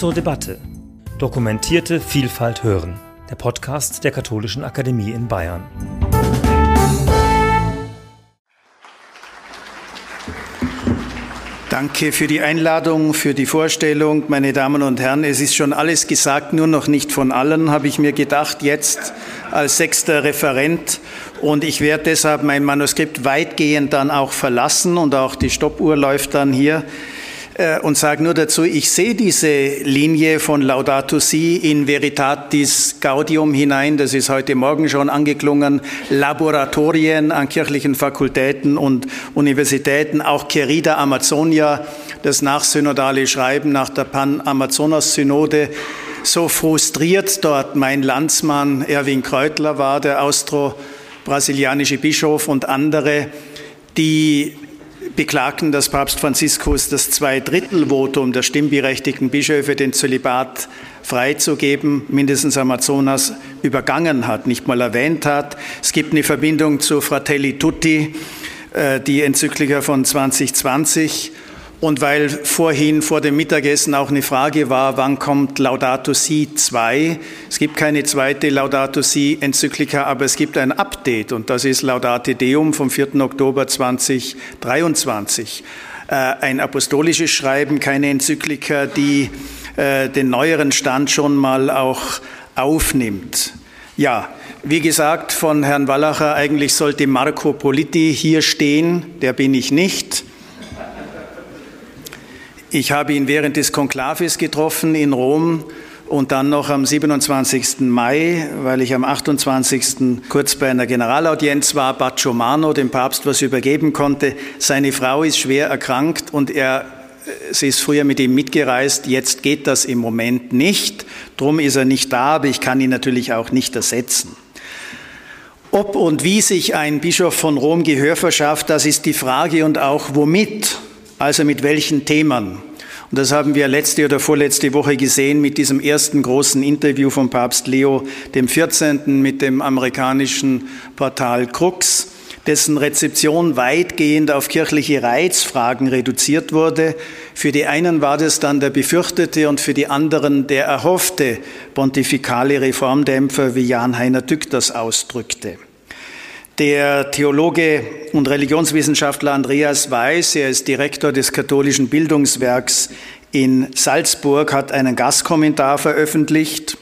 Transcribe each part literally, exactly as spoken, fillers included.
zur Debatte. Dokumentierte Vielfalt hören. Der Podcast der Katholischen Akademie in Bayern. Danke für die Einladung, für die Vorstellung, meine Damen und Herren. Es ist schon alles gesagt, nur noch nicht von allen, habe ich mir gedacht, jetzt als sechster Referent. Und ich werde deshalb mein Manuskript weitgehend dann auch verlassen und auch die Stoppuhr läuft dann hier. Und sage nur dazu, ich sehe diese Linie von Laudato Si in Veritatis Gaudium hinein, das ist heute Morgen schon angeklungen, Laboratorien an kirchlichen Fakultäten und Universitäten, auch Querida Amazonia, das nachsynodale Schreiben nach der Pan-Amazonas-Synode. So frustriert dort mein Landsmann Erwin Kreutler war, der austro-brasilianische Bischof und andere, die beklagten, dass Papst Franziskus das Zweidrittelvotum der stimmberechtigten Bischöfe, den Zölibat freizugeben, mindestens Amazonas, übergangen hat, nicht mal erwähnt hat. Es gibt eine Verbindung zu Fratelli Tutti, die Enzyklika von zwanzig zwanzig. Und weil vorhin vor dem Mittagessen auch eine Frage war, wann kommt Laudato Si zwei? Es gibt keine zweite Laudato Si Enzyklika, aber es gibt ein Update und das ist Laudate Deum vom vierten Oktober zweitausenddreiundzwanzig. Äh, ein apostolisches Schreiben, keine Enzyklika, die äh, den neueren Stand schon mal auch aufnimmt. Ja, wie gesagt von Herrn Wallacher, eigentlich sollte Marco Politi hier stehen, der bin ich nicht. Ich habe ihn während des Konklaves getroffen in Rom und dann noch am siebenundzwanzigsten Mai, weil ich am achtundzwanzigsten kurz bei einer Generalaudienz war, Bacciomano, dem Papst was übergeben konnte. Seine Frau ist schwer erkrankt und er, sie ist früher mit ihm mitgereist. Jetzt geht das im Moment nicht. Drum ist er nicht da, aber ich kann ihn natürlich auch nicht ersetzen. Ob und wie sich ein Bischof von Rom Gehör verschafft, das ist die Frage und auch womit. Also mit welchen Themen? Und das haben wir letzte oder vorletzte Woche gesehen mit diesem ersten großen Interview von Papst Leo dem vierzehnten mit dem amerikanischen Portal Crux, dessen Rezeption weitgehend auf kirchliche Reizfragen reduziert wurde. Für die einen war das dann der befürchtete und für die anderen der erhoffte pontifikale Reformdämpfer, wie Jan-Heiner Dück das ausdrückte. Der Theologe und Religionswissenschaftler Andreas Weiß, er ist Direktor des katholischen Bildungswerks in Salzburg, hat einen Gastkommentar veröffentlicht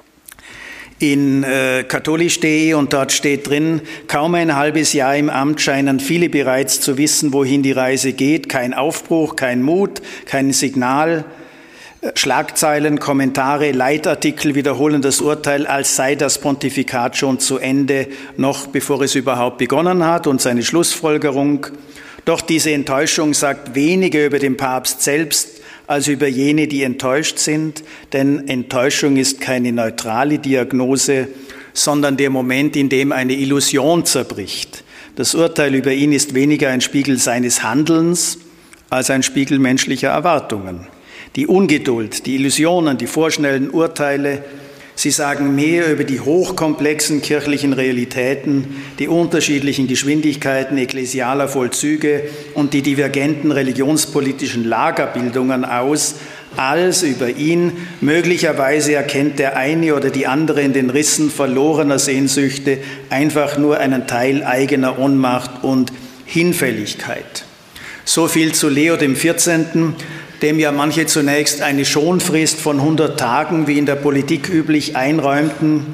in äh, katholisch punkt de und dort steht drin, kaum ein halbes Jahr im Amt scheinen viele bereits zu wissen, wohin die Reise geht. Kein Aufbruch, kein Mut, kein Signal. Schlagzeilen, Kommentare, Leitartikel wiederholen das Urteil, als sei das Pontifikat schon zu Ende, noch bevor es überhaupt begonnen hat und seine Schlussfolgerung. Doch diese Enttäuschung sagt weniger über den Papst selbst als über jene, die enttäuscht sind, denn Enttäuschung ist keine neutrale Diagnose, sondern der Moment, in dem eine Illusion zerbricht. Das Urteil über ihn ist weniger ein Spiegel seines Handelns als ein Spiegel menschlicher Erwartungen. Die Ungeduld, die Illusionen, die vorschnellen Urteile, sie sagen mehr über die hochkomplexen kirchlichen Realitäten, die unterschiedlichen Geschwindigkeiten ekklesialer Vollzüge und die divergenten religionspolitischen Lagerbildungen aus, als über ihn. Möglicherweise erkennt der eine oder die andere in den Rissen verlorener Sehnsüchte einfach nur einen Teil eigener Ohnmacht und Hinfälligkeit. So viel zu Leo dem vierzehnten, dem ja manche zunächst eine Schonfrist von hundert Tagen, wie in der Politik üblich, einräumten,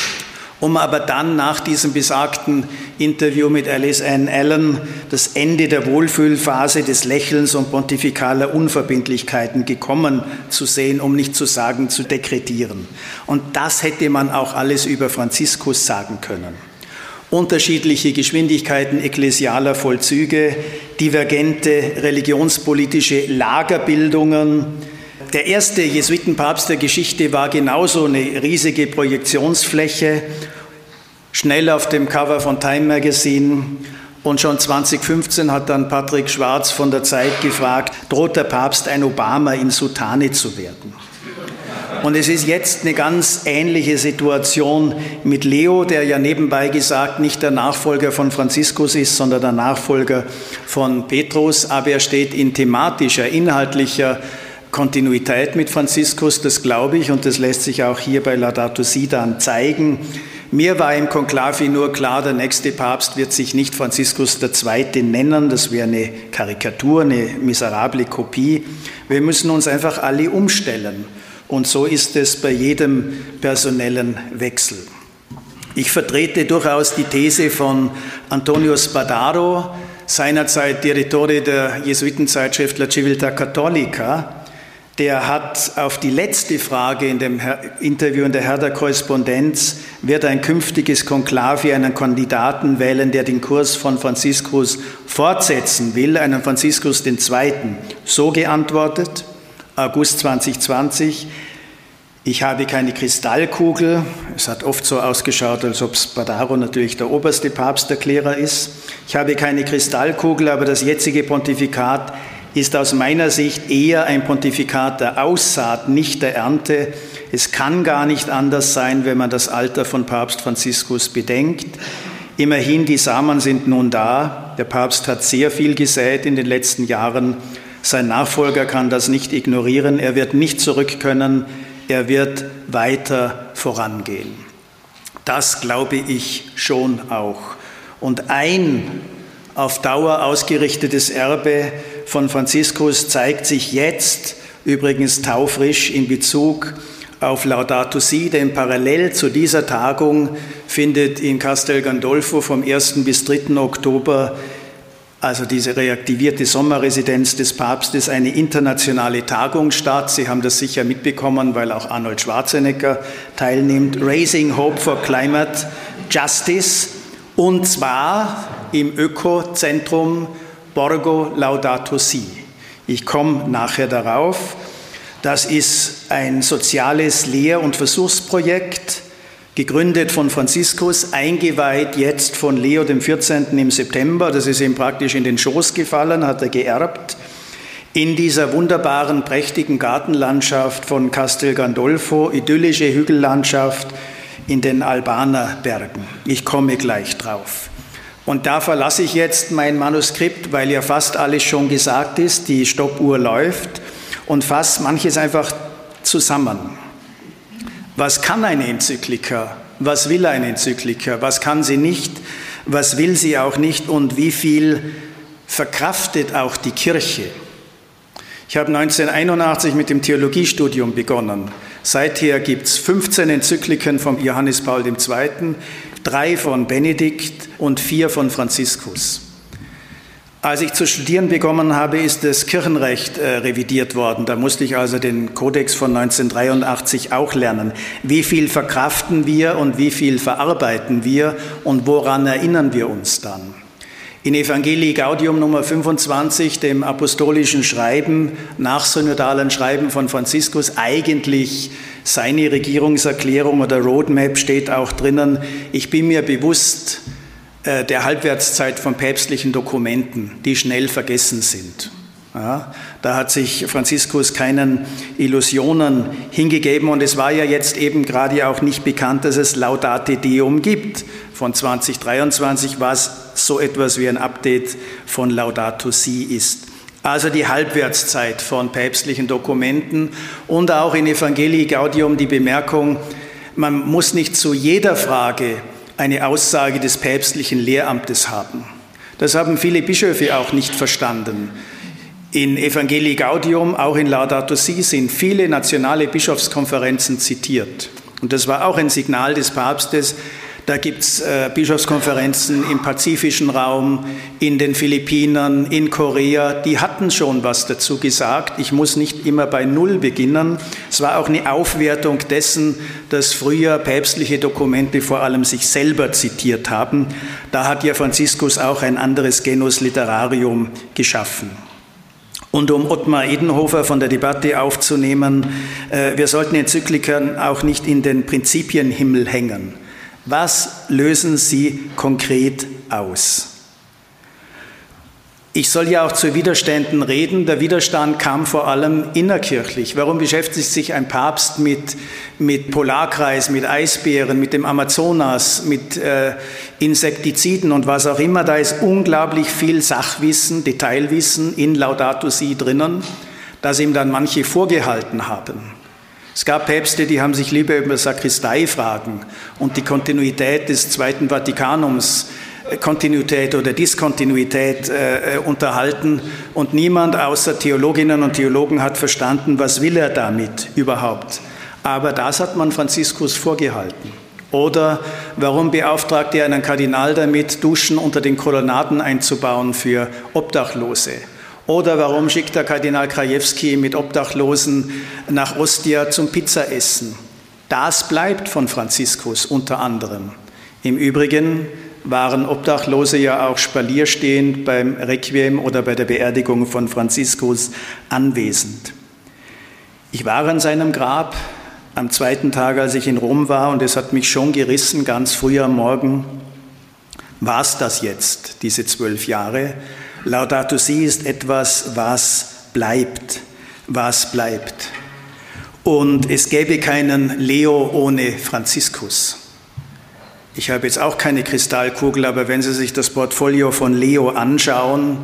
um aber dann nach diesem besagten Interview mit Alice Ann Allen das Ende der Wohlfühlphase des Lächelns und pontifikaler Unverbindlichkeiten gekommen zu sehen, um nicht zu sagen, zu dekretieren. Und das hätte man auch alles über Franziskus sagen können. Unterschiedliche Geschwindigkeiten ekklesialer Vollzüge, divergente religionspolitische Lagerbildungen. Der erste Jesuitenpapst der Geschichte war genauso eine riesige Projektionsfläche, schnell auf dem Cover von Time Magazine. Und schon zweitausendfünfzehn hat dann Patrick Schwarz von der Zeit gefragt, droht der Papst ein Obama in Soutane zu werden? Und es ist jetzt eine ganz ähnliche Situation mit Leo, der ja nebenbei gesagt nicht der Nachfolger von Franziskus ist, sondern der Nachfolger von Petrus. Aber er steht in thematischer, inhaltlicher Kontinuität mit Franziskus, das glaube ich, und das lässt sich auch hier bei Laudato Si dann zeigen. Mir war im Konklavi nur klar, der nächste Papst wird sich nicht Franziskus der Zweite nennen, das wäre eine Karikatur, eine miserable Kopie. Wir müssen uns einfach alle umstellen, und so ist es bei jedem personellen Wechsel. Ich vertrete durchaus die These von Antonio Spadaro, seinerzeit Direttore der Jesuitenzeitschrift La Civiltà Cattolica. Der hat auf die letzte Frage in dem Interview in der Herder Korrespondenz, wird ein künftiges Konklavi einen Kandidaten wählen, der den Kurs von Franziskus fortsetzen will, einen Franziskus den Zweiten, so geantwortet, August zwanzig zwanzig, ich habe keine Kristallkugel. Es hat oft so ausgeschaut, als ob Spadaro natürlich der oberste Papsterklärer ist. Ich habe keine Kristallkugel, aber das jetzige Pontifikat ist aus meiner Sicht eher ein Pontifikat der Aussaat, nicht der Ernte. Es kann gar nicht anders sein, wenn man das Alter von Papst Franziskus bedenkt. Immerhin, die Samen sind nun da. Der Papst hat sehr viel gesät in den letzten Jahren. Sein Nachfolger kann das nicht ignorieren. Er wird nicht zurück können. Er wird weiter vorangehen. Das glaube ich schon auch. Und ein auf Dauer ausgerichtetes Erbe von Franziskus zeigt sich jetzt, übrigens taufrisch in Bezug auf Laudato Si, denn parallel zu dieser Tagung findet in Castel Gandolfo vom ersten bis dritten Oktober, also diese reaktivierte Sommerresidenz des Papstes, eine internationale Tagung statt. Sie haben das sicher mitbekommen, weil auch Arnold Schwarzenegger teilnimmt. Raising Hope for Climate Justice, und zwar im Ökozentrum Borgo Laudato Si. Ich komme nachher darauf. Das ist ein soziales Lehr- und Versuchsprojekt, gegründet von Franziskus, eingeweiht jetzt von Leo dem vierzehnten im September. Das ist ihm praktisch in den Schoß gefallen, hat er geerbt. In dieser wunderbaren, prächtigen Gartenlandschaft von Castel Gandolfo, idyllische Hügellandschaft in den Albaner Bergen. Ich komme gleich drauf. Und da verlasse ich jetzt mein Manuskript, weil ja fast alles schon gesagt ist, die Stoppuhr läuft, und fasse manches einfach zusammen. Was kann eine Enzyklika? Was will eine Enzyklika? Was kann sie nicht? Was will sie auch nicht? Und wie viel verkraftet auch die Kirche? Ich habe neunzehnhunderteinundachtzig mit dem Theologiestudium begonnen. Seither gibt es fünfzehn Enzykliken von Johannes Paul der Zweite, drei von Benedikt und vier von Franziskus. Als ich zu studieren begonnen habe, ist das Kirchenrecht äh, revidiert worden. Da musste ich also den Kodex von neunzehnhundertdreiundachtzig auch lernen. Wie viel verkraften wir und wie viel verarbeiten wir und woran erinnern wir uns dann? In Evangelii Gaudium Nummer fünfundzwanzig, dem apostolischen Schreiben, nachsynodalen Schreiben von Franziskus, eigentlich seine Regierungserklärung oder Roadmap, steht auch drinnen: Ich bin mir bewusst äh, der Halbwertszeit von päpstlichen Dokumenten, die schnell vergessen sind. Ja, da hat sich Franziskus keinen Illusionen hingegeben, und es war ja jetzt eben gerade auch nicht bekannt, dass es Laudate Deum gibt von zwanzig dreiundzwanzig, was so etwas wie ein Update von Laudato Si ist. Also die Halbwertszeit von päpstlichen Dokumenten, und auch in Evangelii Gaudium die Bemerkung, man muss nicht zu jeder Frage eine Aussage des päpstlichen Lehramtes haben. Das haben viele Bischöfe auch nicht verstanden. In Evangelii Gaudium, auch in Laudato Si, sind viele nationale Bischofskonferenzen zitiert. Und das war auch ein Signal des Papstes. Da gibt es äh, Bischofskonferenzen im pazifischen Raum, in den Philippinen, in Korea. Die hatten schon was dazu gesagt. Ich muss nicht immer bei Null beginnen. Es war auch eine Aufwertung dessen, dass früher päpstliche Dokumente vor allem sich selber zitiert haben. Da hat ja Franziskus auch ein anderes Genus Literarium geschaffen. Und um Ottmar Edenhofer von der Debatte aufzunehmen, äh, wir sollten Enzyklikern auch nicht in den Prinzipienhimmel hängen. Was lösen sie konkret aus? Ich soll ja auch zu Widerständen reden. Der Widerstand kam vor allem innerkirchlich. Warum beschäftigt sich ein Papst mit, mit Polarkreis, mit Eisbären, mit dem Amazonas, mit äh, Insektiziden und was auch immer? Da ist unglaublich viel Sachwissen, Detailwissen in Laudato Si drinnen. das ihm dann manche vorgehalten haben. Es gab Päpste, die haben sich lieber über Sakristeifragen und die Kontinuität des Zweiten Vatikanums, Kontinuität oder Diskontinuität äh, unterhalten und niemand außer Theologinnen und Theologen hat verstanden, was will er damit überhaupt. Aber das hat man Franziskus vorgehalten. Oder warum beauftragt er einen Kardinal damit, Duschen unter den Kolonnaden einzubauen für Obdachlose? Oder warum schickt der Kardinal Krajewski mit Obdachlosen nach Ostia zum Pizzaessen? Das bleibt von Franziskus unter anderem. Im Übrigen waren Obdachlose ja auch spalierstehend beim Requiem oder bei der Beerdigung von Franziskus anwesend. Ich war an seinem Grab am zweiten Tag, als ich in Rom war, und es hat mich schon gerissen, ganz früh am Morgen. War es das jetzt, diese zwölf Jahre? Laudato Si ist etwas, was bleibt, was bleibt. Und es gäbe keinen Leo ohne Franziskus. Ich habe jetzt auch keine Kristallkugel, aber wenn Sie sich das Portfolio von Leo anschauen,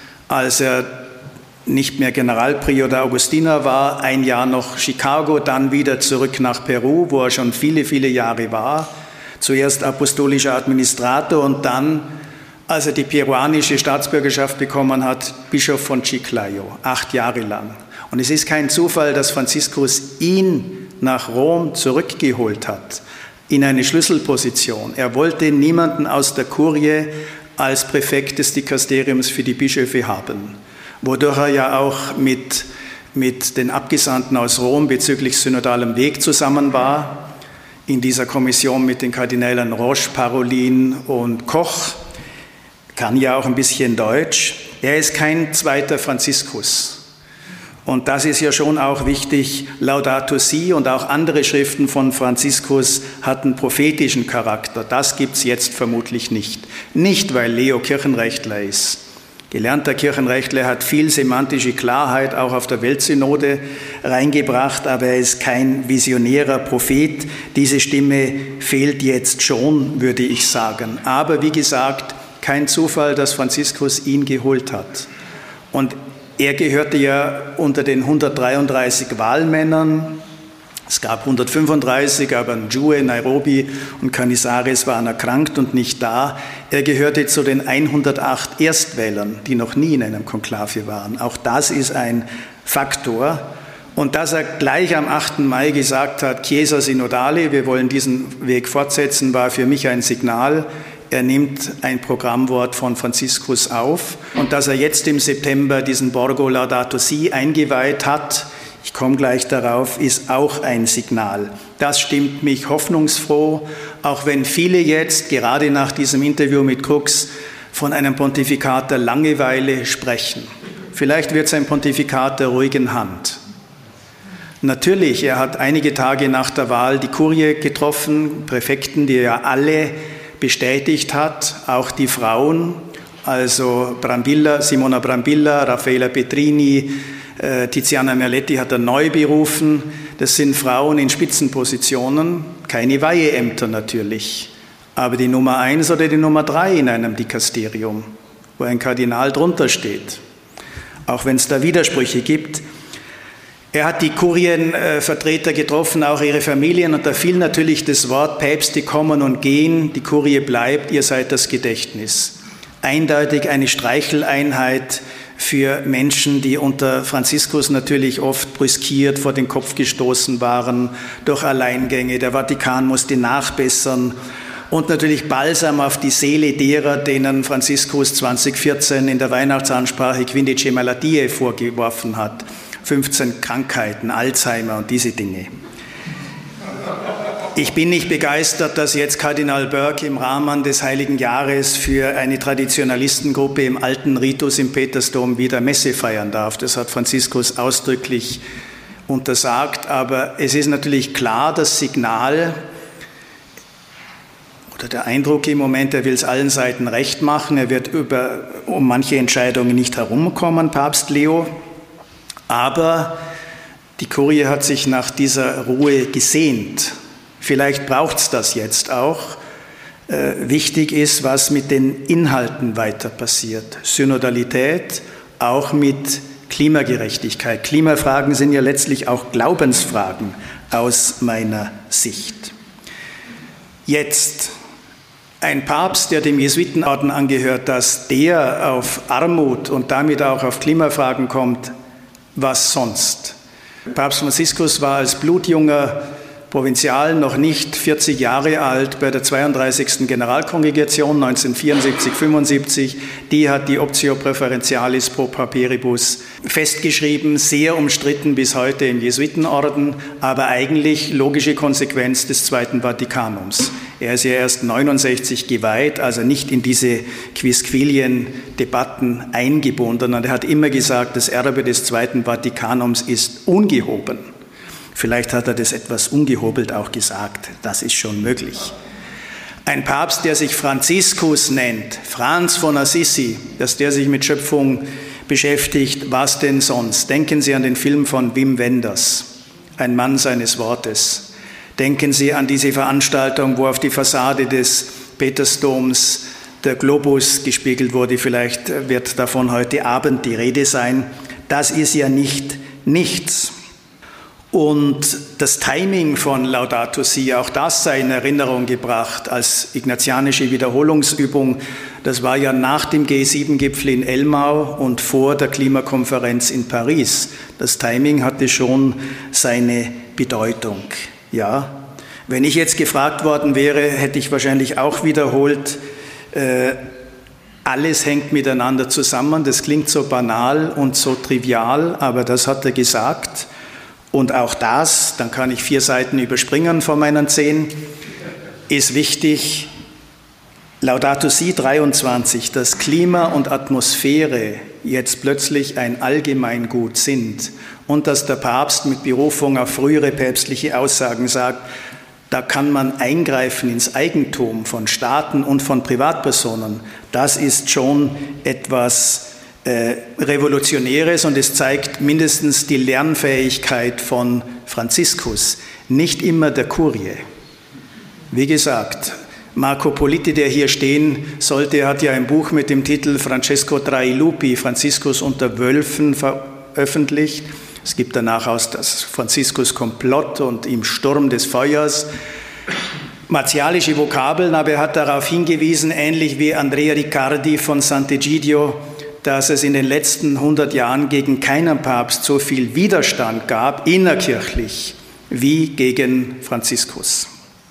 als er nicht mehr Generalprior der Augustiner war, ein Jahr noch Chicago, dann wieder zurück nach Peru, wo er schon viele, viele Jahre war, zuerst apostolischer Administrator und dann, als er die peruanische Staatsbürgerschaft bekommen hat, Bischof von Chiclayo, acht Jahre lang. Und es ist kein Zufall, dass Franziskus ihn nach Rom zurückgeholt hat, in eine Schlüsselposition. Er wollte niemanden aus der Kurie als Präfekt des Dikasteriums für die Bischöfe haben, wodurch er ja auch mit, mit den Abgesandten aus Rom bezüglich synodalem Weg zusammen war, in dieser Kommission mit den Kardinälen Roche, Parolin und Koch, kann ja auch ein bisschen Deutsch. Er ist kein zweiter Franziskus. Und das ist ja schon auch wichtig. Laudato Si und auch andere Schriften von Franziskus hatten prophetischen Charakter. Das gibt es jetzt vermutlich nicht. Nicht, weil Leo Kirchenrechtler ist. Gelernter Kirchenrechtler, hat viel semantische Klarheit auch auf der Weltsynode reingebracht, aber er ist kein visionärer Prophet. Diese Stimme fehlt jetzt schon, würde ich sagen. Aber wie gesagt, kein Zufall, dass Franziskus ihn geholt hat. Und er gehörte ja unter den hundertdreiunddreißig Wahlmännern. Es gab hundertfünfunddreißig, aber Njue, Nairobi und Canizares waren erkrankt und nicht da. Er gehörte zu den hundertacht Erstwählern, die noch nie in einem Konklave waren. Auch das ist ein Faktor. Und dass er gleich am achten Mai gesagt hat, Chiesa Synodale, wir wollen diesen Weg fortsetzen, war für mich ein Signal. Er nimmt ein Programmwort von Franziskus auf. Und dass er jetzt im September diesen Borgo Laudato Si eingeweiht hat, ich komme gleich darauf, ist auch ein Signal. Das stimmt mich hoffnungsfroh, auch wenn viele jetzt, gerade nach diesem Interview mit Crux, von einem Pontifikat der Langeweile sprechen. Vielleicht wird es ein Pontifikat der ruhigen Hand. Natürlich, er hat einige Tage nach der Wahl die Kurie getroffen, Präfekten, die er alle bestätigt hat, auch die Frauen, also Brambilla, Simona Brambilla, Raffaella Petrini, äh, Tiziana Merletti hat er neu berufen. Das sind Frauen in Spitzenpositionen, keine Weiheämter natürlich, aber die Nummer eins oder die Nummer drei in einem Dikasterium, wo ein Kardinal drunter steht, auch wenn es da Widersprüche gibt. Er hat die Kurienvertreter getroffen, auch ihre Familien, und da fiel natürlich das Wort, Päpste kommen und gehen, die Kurie bleibt, ihr seid das Gedächtnis. Eindeutig eine Streicheleinheit für Menschen, die unter Franziskus natürlich oft brüskiert, vor den Kopf gestoßen waren durch Alleingänge. Der Vatikan musste nachbessern. Und natürlich Balsam auf die Seele derer, denen Franziskus zweitausendvierzehn in der Weihnachtsansprache quindici malattie vorgeworfen hat. fünfzehn Krankheiten, Alzheimer und diese Dinge. Ich bin nicht begeistert, dass jetzt Kardinal Burke im Rahmen des Heiligen Jahres für eine Traditionalistengruppe im alten Ritus im Petersdom wieder Messe feiern darf. Das hat Franziskus ausdrücklich untersagt. Aber es ist natürlich klar, das Signal oder der Eindruck im Moment, er will es allen Seiten recht machen. Er wird über, um manche Entscheidungen nicht herumkommen, Papst Leo. Aber die Kurie hat sich nach dieser Ruhe gesehnt. Vielleicht braucht es das jetzt auch. Äh, wichtig ist, was mit den Inhalten weiter passiert. Synodalität, auch mit Klimagerechtigkeit. Klimafragen sind ja letztlich auch Glaubensfragen aus meiner Sicht. Jetzt ein Papst, der dem Jesuitenorden angehört, dass der auf Armut und damit auch auf Klimafragen kommt, was sonst? Papst Franziskus war als blutjunger Provinzial noch nicht vierzig Jahre alt bei der zweiunddreißigsten Generalkongregation neunzehnhundertvierundsiebzig fünfundsiebzig. Die hat die Optio Preferentialis pro Pauperibus festgeschrieben, sehr umstritten bis heute im Jesuitenorden, aber eigentlich logische Konsequenz des Zweiten Vatikanums. Er ist ja erst neunundsechzig geweiht, also nicht in diese Quisquilien-Debatten eingebunden. Und er hat immer gesagt, das Erbe des Zweiten Vatikanums ist ungehoben. Vielleicht hat er das etwas ungehobelt auch gesagt, das ist schon möglich. Ein Papst, der sich Franziskus nennt, Franz von Assisi, dass der sich mit Schöpfung beschäftigt, was denn sonst? Denken Sie an den Film von Wim Wenders, ein Mann seines Wortes. Denken Sie an diese Veranstaltung, wo auf die Fassade des Petersdoms der Globus gespiegelt wurde. Vielleicht wird davon heute Abend die Rede sein. Das ist ja nicht nichts. Und das Timing von Laudato Si, auch das sei in Erinnerung gebracht als ignatianische Wiederholungsübung. Das war ja nach dem G sieben Gipfel in Elmau und vor der Klimakonferenz in Paris. Das Timing hatte schon seine Bedeutung. Ja, wenn ich jetzt gefragt worden wäre, hätte ich wahrscheinlich auch wiederholt, äh, alles hängt miteinander zusammen. Das klingt so banal und so trivial, aber das hat er gesagt. Und auch das, dann kann ich vier Seiten überspringen von meinen zehn, ist wichtig. Laudato Si dreiundzwanzig, dass Klima und Atmosphäre jetzt plötzlich ein Allgemeingut sind und dass der Papst mit Berufung auf frühere päpstliche Aussagen sagt, da kann man eingreifen ins Eigentum von Staaten und von Privatpersonen. Das ist schon etwas äh, Revolutionäres und es zeigt mindestens die Lernfähigkeit von Franziskus, nicht immer der Kurie. Wie gesagt, Marco Politi, der hier stehen sollte, hat ja ein Buch mit dem Titel Francesco tra i lupi, Franziskus unter Wölfen, veröffentlicht. Es gibt danach aus das Franziskus Komplott und im Sturm des Feuers martialische Vokabeln, aber er hat darauf hingewiesen, ähnlich wie Andrea Riccardi von Sant'Egidio, dass es in den letzten hundert Jahren gegen keinen Papst so viel Widerstand gab, innerkirchlich, wie gegen Franziskus.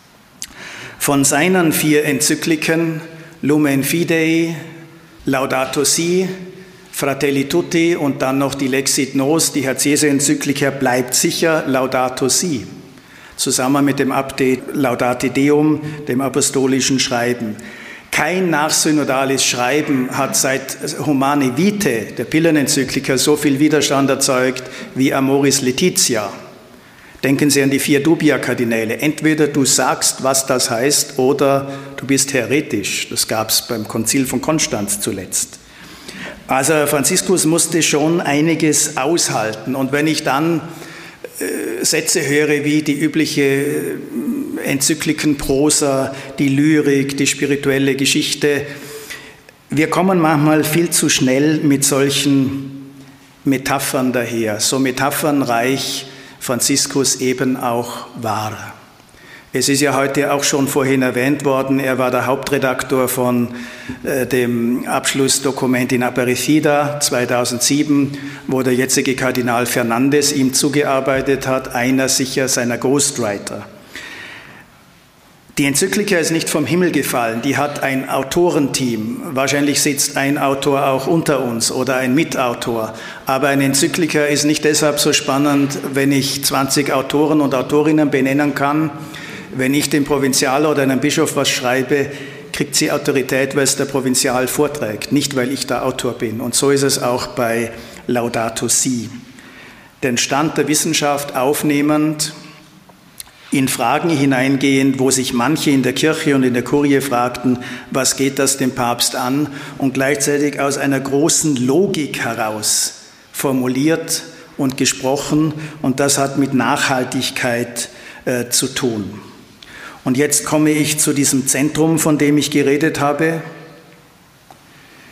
Von seinen vier Enzykliken, Lumen Fidei, Laudato Si, Fratelli Tutti und dann noch die Lexit Nos, die Herz-Jesu-Enzyklika, bleibt sicher Laudato Si, zusammen mit dem Update Laudate Deum, dem apostolischen Schreiben. Kein nachsynodales Schreiben hat seit Humane Vitae, der Pillen-Enzyklika, so viel Widerstand erzeugt wie Amoris Laetitia. Denken Sie an die vier Dubia-Kardinäle. Entweder du sagst, was das heißt, oder du bist heretisch. Das gab es beim Konzil von Konstanz zuletzt. Also Franziskus musste schon einiges aushalten. Und wenn ich dann äh, Sätze höre wie die übliche Enzyklikenprosa, die Lyrik, die spirituelle Geschichte, wir kommen manchmal viel zu schnell mit solchen Metaphern daher, so metaphernreich Franziskus eben auch war. Es ist ja heute auch schon vorhin erwähnt worden, er war der Hauptredaktor von äh, dem Abschlussdokument in Aparecida zweitausendsieben, wo der jetzige Kardinal Fernandes ihm zugearbeitet hat, einer sicher seiner Ghostwriter. Die Enzyklika ist nicht vom Himmel gefallen, die hat ein Autorenteam. Wahrscheinlich sitzt ein Autor auch unter uns oder ein Mitautor. Aber eine Enzyklika ist nicht deshalb so spannend, wenn ich zwanzig Autoren und Autorinnen benennen kann. Wenn ich dem Provinzial oder einem Bischof was schreibe, kriegt sie Autorität, weil es der Provinzial vorträgt, nicht weil ich der Autor bin. Und so ist es auch bei Laudato Si. Den Stand der Wissenschaft aufnehmend, in Fragen hineingehend, wo sich manche in der Kirche und in der Kurie fragten, was geht das dem Papst an, und gleichzeitig aus einer großen Logik heraus formuliert und gesprochen, und das hat mit Nachhaltigkeit äh, zu tun. Und jetzt komme ich zu diesem Zentrum, von dem ich geredet habe.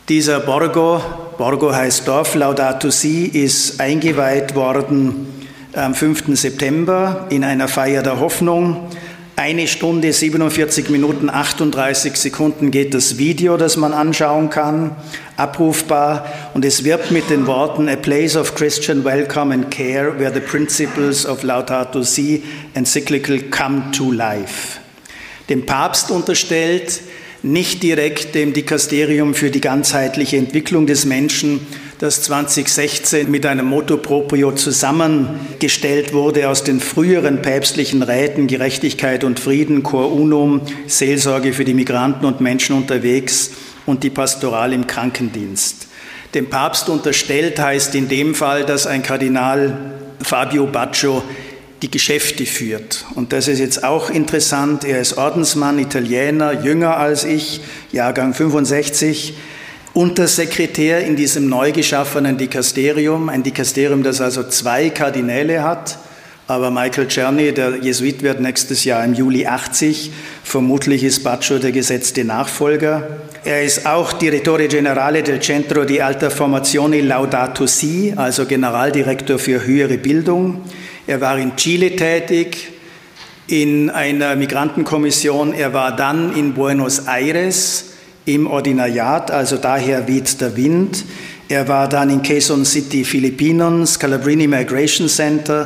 Dieser Borgo, Borgo heißt Dorf, Laudato Si, ist eingeweiht worden am fünften September in einer Feier der Hoffnung. Eine Stunde, siebenundvierzig Minuten, achtunddreißig Sekunden geht das Video, das man anschauen kann, abrufbar. Und es wirbt mit den Worten A place of Christian welcome and care where the principles of Laudato Si encyclical come to life. Dem Papst unterstellt, nicht direkt dem Dikasterium für die ganzheitliche Entwicklung des Menschen, das zweitausendsechzehn mit einem Motto proprio zusammengestellt wurde aus den früheren päpstlichen Räten Gerechtigkeit und Frieden, Cor Unum, Seelsorge für die Migranten und Menschen unterwegs und die Pastoral im Krankendienst. Dem Papst unterstellt heißt in dem Fall, dass ein Kardinal Fabio Baccio die Geschäfte führt. Und das ist jetzt auch interessant. Er ist Ordensmann, Italiener, jünger als ich, Jahrgang fünfundsechzig, Untersekretär in diesem neu geschaffenen Dikasterium, ein Dikasterium, das also zwei Kardinäle hat. Aber Michael Czerny, der Jesuit, wird nächstes Jahr im Juli achtzig. Vermutlich ist Baccio der gesetzte Nachfolger. Er ist auch Direttore Generale del Centro di Alta Formazione Laudato Si, also Generaldirektor für höhere Bildung. Er war in Chile tätig, in einer Migrantenkommission. Er war dann in Buenos Aires im Ordinariat, also daher weht der Wind. Er war dann in Quezon City, Philippinen, Scalabrini Migration Center,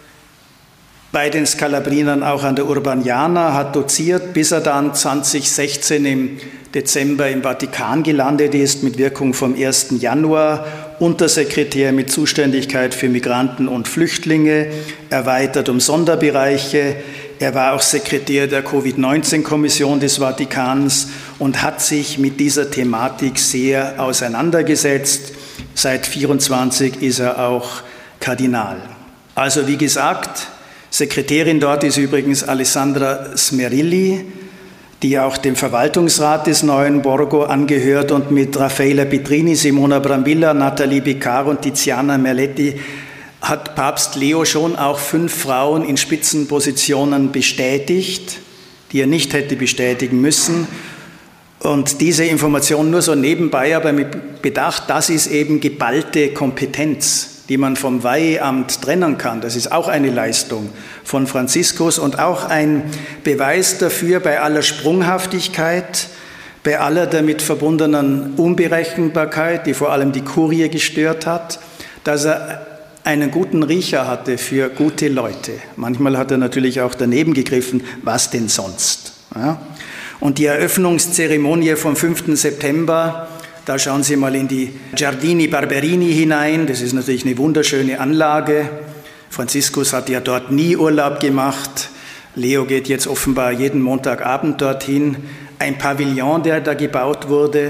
bei den Scalabrinern auch an der Urbaniana, hat doziert, bis er dann zweitausendsechzehn im Dezember im Vatikan gelandet ist, mit Wirkung vom ersten Januar, Untersekretär mit Zuständigkeit für Migranten und Flüchtlinge, erweitert um Sonderbereiche. Er war auch Sekretär der Covid neunzehn Kommission des Vatikans und hat sich mit dieser Thematik sehr auseinandergesetzt. Seit vierundzwanzig ist er auch Kardinal. Also wie gesagt, Sekretärin dort ist übrigens Alessandra Smerilli, die auch dem Verwaltungsrat des neuen Borgo angehört und mit Raffaella Petrini, Simona Brambilla, Nathalie Picard und Tiziana Merletti hat Papst Leo schon auch fünf Frauen in Spitzenpositionen bestätigt, die er nicht hätte bestätigen müssen. Und diese Information nur so nebenbei, aber mit Bedacht, das ist eben geballte Kompetenz, die man vom Weiheamt trennen kann. Das ist auch eine Leistung von Franziskus und auch ein Beweis dafür bei aller Sprunghaftigkeit, bei aller damit verbundenen Unberechenbarkeit, die vor allem die Kurie gestört hat, dass er einen guten Riecher hatte für gute Leute. Manchmal hat er natürlich auch daneben gegriffen, was denn sonst. Ja? Und die Eröffnungszeremonie vom fünften September, da schauen Sie mal in die Giardini Barberini hinein. Das ist natürlich eine wunderschöne Anlage. Franziskus hat ja dort nie Urlaub gemacht. Leo geht jetzt offenbar jeden Montagabend dorthin. Ein Pavillon, der da gebaut wurde,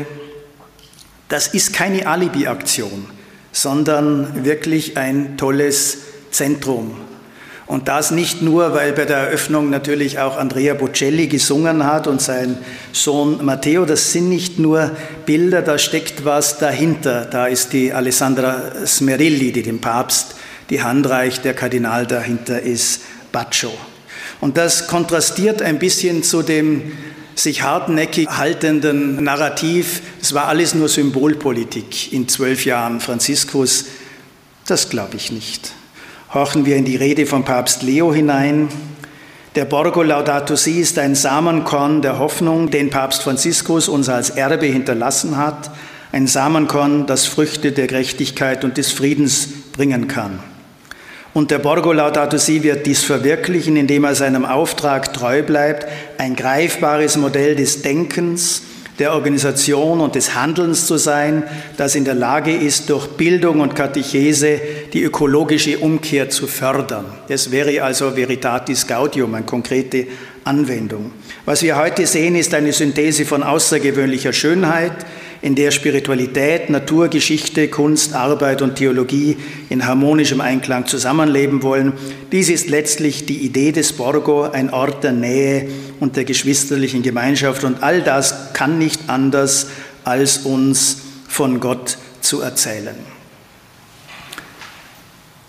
das ist keine Alibi-Aktion, sondern wirklich ein tolles Zentrum. Und das nicht nur, weil bei der Eröffnung natürlich auch Andrea Bocelli gesungen hat und sein Sohn Matteo. Das sind nicht nur Bilder, da steckt was dahinter. Da ist die Alessandra Smerilli, die dem Papst die Hand reicht. Der Kardinal dahinter ist Baccio. Und das kontrastiert ein bisschen zu dem sich hartnäckig haltenden Narrativ. Es war alles nur Symbolpolitik in zwölf Jahren Franziskus. Das glaube ich nicht. Horchen wir in die Rede von Papst Leo hinein. Der Borgo Laudato Si ist ein Samenkorn der Hoffnung, den Papst Franziskus uns als Erbe hinterlassen hat. Ein Samenkorn, das Früchte der Gerechtigkeit und des Friedens bringen kann. Und der Borgo Laudato Si wird dies verwirklichen, indem er seinem Auftrag treu bleibt, ein greifbares Modell des Denkens, der Organisation und des Handelns zu sein, das in der Lage ist, durch Bildung und Katechese die ökologische Umkehr zu fördern. Das wäre also Veritatis Gaudium, eine konkrete Anwendung. Was wir heute sehen, ist eine Synthese von außergewöhnlicher Schönheit, in der Spiritualität, Natur, Geschichte, Kunst, Arbeit und Theologie in harmonischem Einklang zusammenleben wollen. Dies ist letztlich die Idee des Borgo, ein Ort der Nähe und der geschwisterlichen Gemeinschaft. Und all das kann nicht anders, als uns von Gott zu erzählen.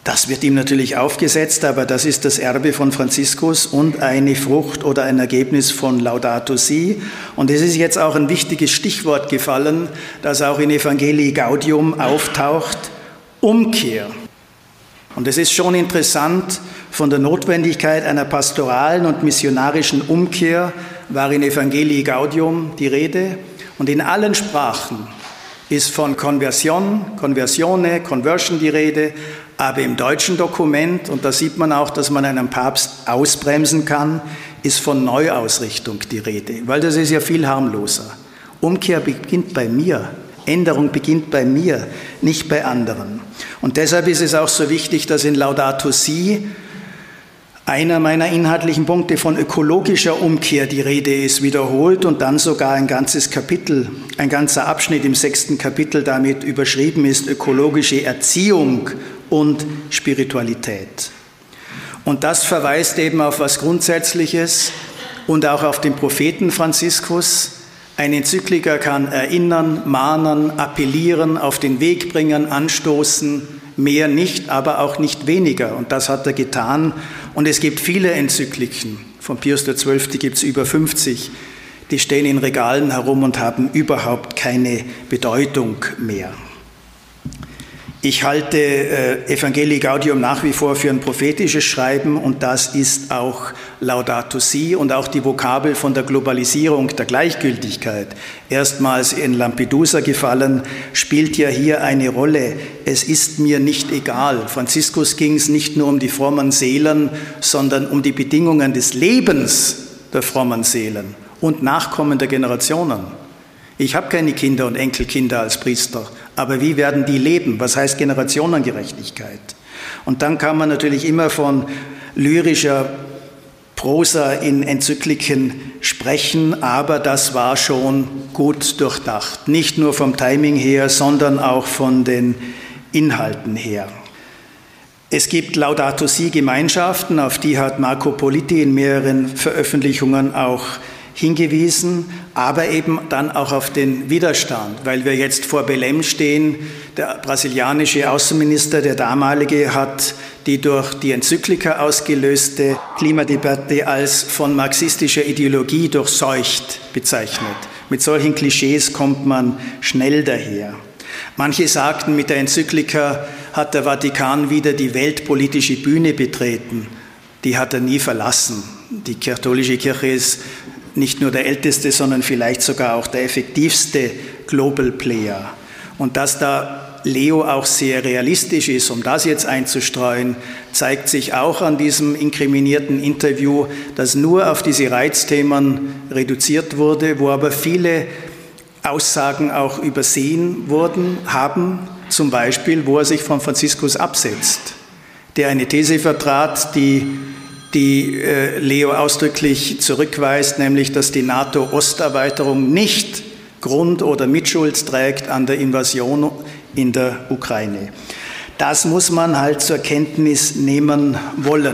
Das wird ihm natürlich aufgesetzt, aber das ist das Erbe von Franziskus und eine Frucht oder ein Ergebnis von Laudato Si. Und es ist jetzt auch ein wichtiges Stichwort gefallen, das auch in Evangelii Gaudium auftaucht: Umkehr. Und es ist schon interessant, von der Notwendigkeit einer pastoralen und missionarischen Umkehr war in Evangelii Gaudium die Rede. Und in allen Sprachen ist von Konversion, Konversione, Conversion die Rede. Aber im deutschen Dokument, und da sieht man auch, dass man einen Papst ausbremsen kann, ist von Neuausrichtung die Rede, weil das ist ja viel harmloser. Umkehr beginnt bei mir, Änderung beginnt bei mir, nicht bei anderen. Und deshalb ist es auch so wichtig, dass in Laudato Si einer meiner inhaltlichen Punkte von ökologischer Umkehr die Rede ist, wiederholt und dann sogar ein ganzes Kapitel, ein ganzer Abschnitt im sechsten Kapitel damit überschrieben ist: ökologische Erziehung und Spiritualität. Und das verweist eben auf was Grundsätzliches und auch auf den Propheten Franziskus. Ein Enzyklika kann erinnern, mahnen, appellieren, auf den Weg bringen, anstoßen, mehr nicht, aber auch nicht weniger. Und das hat er getan. Und es gibt viele Enzykliken. Von Pius der Zwölfte gibt es über fünfzig. Die stehen in Regalen herum und haben überhaupt keine Bedeutung mehr. Ich halte äh, Evangelii Gaudium nach wie vor für ein prophetisches Schreiben, und das ist auch Laudato Si und auch die Vokabel von der Globalisierung, der Gleichgültigkeit, erstmals in Lampedusa gefallen, spielt ja hier eine Rolle. Es ist mir nicht egal. Franziskus ging es nicht nur um die frommen Seelen, sondern um die Bedingungen des Lebens der frommen Seelen und nachkommender Generationen. Ich habe keine Kinder und Enkelkinder als Priester, aber wie werden die leben? Was heißt Generationengerechtigkeit? Und dann kann man natürlich immer von lyrischer Prosa in Enzykliken sprechen, aber das war schon gut durchdacht. Nicht nur vom Timing her, sondern auch von den Inhalten her. Es gibt Laudato Si-Gemeinschaften, auf die hat Marco Politi in mehreren Veröffentlichungen auch hingewiesen, aber eben dann auch auf den Widerstand, weil wir jetzt vor Belém stehen. Der brasilianische Außenminister, der damalige, hat die durch die Enzyklika ausgelöste Klimadebatte als von marxistischer Ideologie durchseucht bezeichnet. Mit solchen Klischees kommt man schnell daher. Manche sagten, mit der Enzyklika hat der Vatikan wieder die weltpolitische Bühne betreten. Die hat er nie verlassen. Die katholische Kirche ist nicht nur der älteste, sondern vielleicht sogar auch der effektivste Global Player. Und dass da Leo auch sehr realistisch ist, um das jetzt einzustreuen, zeigt sich auch an diesem inkriminierten Interview, das nur auf diese Reizthemen reduziert wurde, wo aber viele Aussagen auch übersehen wurden, haben, zum Beispiel, wo er sich von Franziskus absetzt, der eine These vertrat, die die äh, Leo ausdrücklich zurückweist, nämlich dass die NATO-Osterweiterung nicht Grund oder Mitschuld trägt an der Invasion in der Ukraine. Das muss man halt zur Kenntnis nehmen wollen.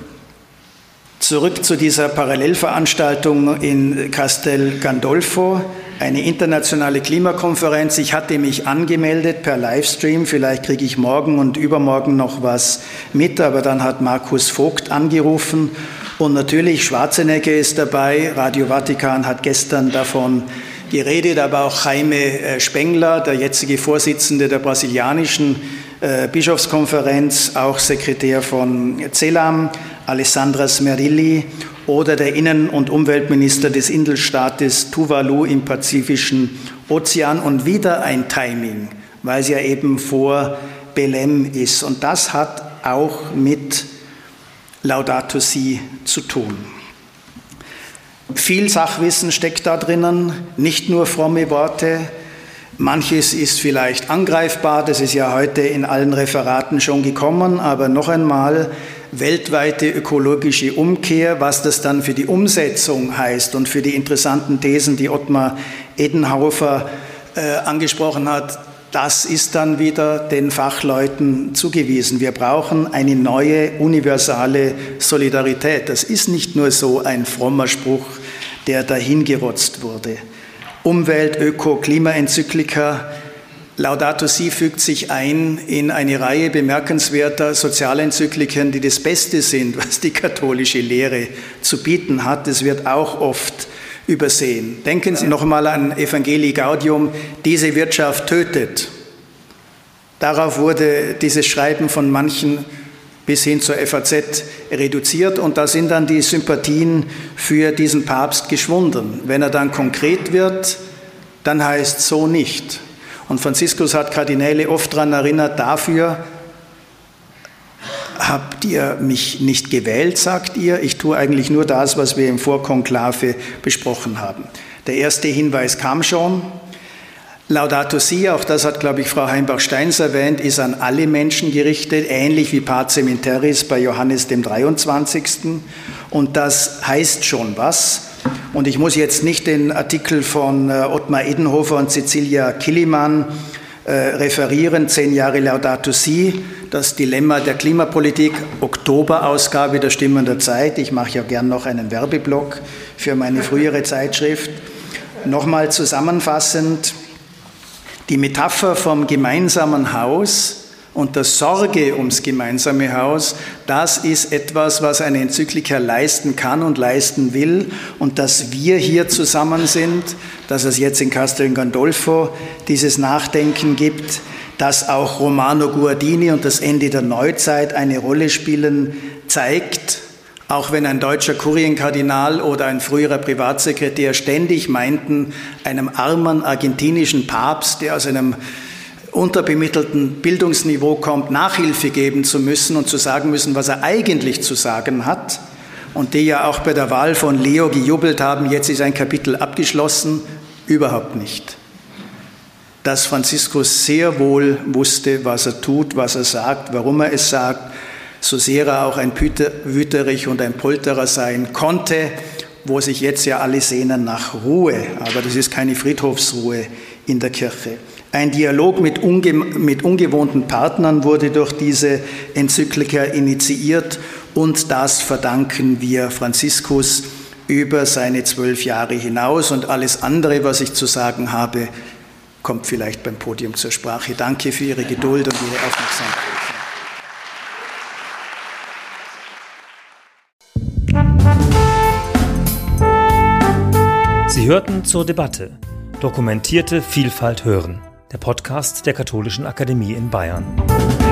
Zurück zu dieser Parallelveranstaltung in Castel Gandolfo, eine internationale Klimakonferenz. Ich hatte mich angemeldet per Livestream, vielleicht kriege ich morgen und übermorgen noch was mit, aber dann hat Markus Vogt angerufen und natürlich Schwarzenegger ist dabei. Radio Vatikan hat gestern davon geredet, aber auch Jaime Spengler, der jetzige Vorsitzende der brasilianischen äh, Bischofskonferenz, auch Sekretär von CELAM, Alessandra Smerilli, oder der Innen- und Umweltminister des Inselstaates Tuvalu im Pazifischen Ozean, und wieder ein Timing, weil es ja eben vor Belém ist. Und das hat auch mit Laudato Si zu tun. Viel Sachwissen steckt da drinnen, nicht nur fromme Worte. Manches ist vielleicht angreifbar, das ist ja heute in allen Referaten schon gekommen, aber noch einmal, weltweite ökologische Umkehr, was das dann für die Umsetzung heißt und für die interessanten Thesen, die Ottmar Edenhofer äh, angesprochen hat, das ist dann wieder den Fachleuten zugewiesen. Wir brauchen eine neue universale Solidarität. Das ist nicht nur so ein frommer Spruch, der dahingerotzt wurde. Umwelt-, Öko-, Klima-Enzyklika, Laudato Si fügt sich ein in eine Reihe bemerkenswerter Sozialenzykliken, die das Beste sind, was die katholische Lehre zu bieten hat. Das wird auch oft übersehen. Denken Sie noch einmal an Evangelii Gaudium, diese Wirtschaft tötet. Darauf wurde dieses Schreiben von manchen bis hin zur F A Z reduziert und da sind dann die Sympathien für diesen Papst geschwunden. Wenn er dann konkret wird, dann heißt es so nicht. Und Franziskus hat Kardinäle oft daran erinnert, dafür habt ihr mich nicht gewählt, sagt ihr. Ich tue eigentlich nur das, was wir im Vorkonklave besprochen haben. Der erste Hinweis kam schon. Laudato Si, auch das hat, glaube ich, Frau Heimbach-Steins erwähnt, ist an alle Menschen gerichtet, ähnlich wie Pacem in Terris bei Johannes dem dreiundzwanzigsten. Und das heißt schon was. Und ich muss jetzt nicht den Artikel von Ottmar Edenhofer und Cecilia Kilimann äh, referieren, zehn Jahre Laudato Si, das Dilemma der Klimapolitik, Oktoberausgabe der Stimmen der Zeit. Ich mache ja gern noch einen Werbeblock für meine frühere Zeitschrift. Nochmal zusammenfassend, die Metapher vom gemeinsamen Haus und der Sorge ums gemeinsame Haus, das ist etwas, was eine Enzyklika leisten kann und leisten will. Und dass wir hier zusammen sind, dass es jetzt in Castel Gandolfo dieses Nachdenken gibt, dass auch Romano Guardini und das Ende der Neuzeit eine Rolle spielen, zeigt, auch wenn ein deutscher Kurienkardinal oder ein früherer Privatsekretär ständig meinten, einem armen argentinischen Papst, der aus einem unterbemittelten Bildungsniveau kommt, Nachhilfe geben zu müssen und zu sagen müssen, was er eigentlich zu sagen hat. Und die ja auch bei der Wahl von Leo gejubelt haben, jetzt ist ein Kapitel abgeschlossen, überhaupt nicht. Dass Franziskus sehr wohl wusste, was er tut, was er sagt, warum er es sagt, so sehr er auch ein Wüterich und ein Polterer sein konnte, wo sich jetzt ja alle sehnen nach Ruhe, aber das ist keine Friedhofsruhe in der Kirche. Ein Dialog mit, unge mit ungewohnten Partnern wurde durch diese Enzyklika initiiert und das verdanken wir Franziskus über seine zwölf Jahre hinaus und alles andere, was ich zu sagen habe, kommt vielleicht beim Podium zur Sprache. Danke für Ihre Geduld und Ihre Aufmerksamkeit. Sie hörten zur Debatte Dokumentierte Vielfalt hören, der Podcast der Katholischen Akademie in Bayern.